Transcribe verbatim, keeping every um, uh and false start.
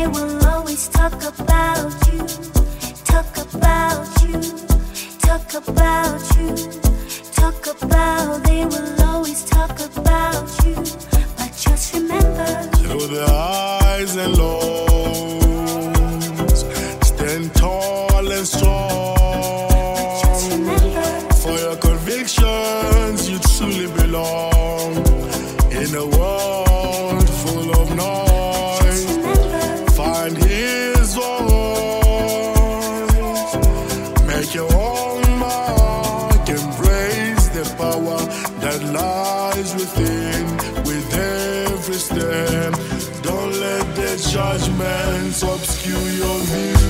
they will always talk about you, talk about you, talk about you, talk about, they will always talk about you. But just remember, through the highs and lows, stand tall and strong. but just remember, For your convictions, you truly belong in a world full of noise. Find His voice, make your own mark, embrace the power that lies within, with every step. Don't let the judgments obscure your view.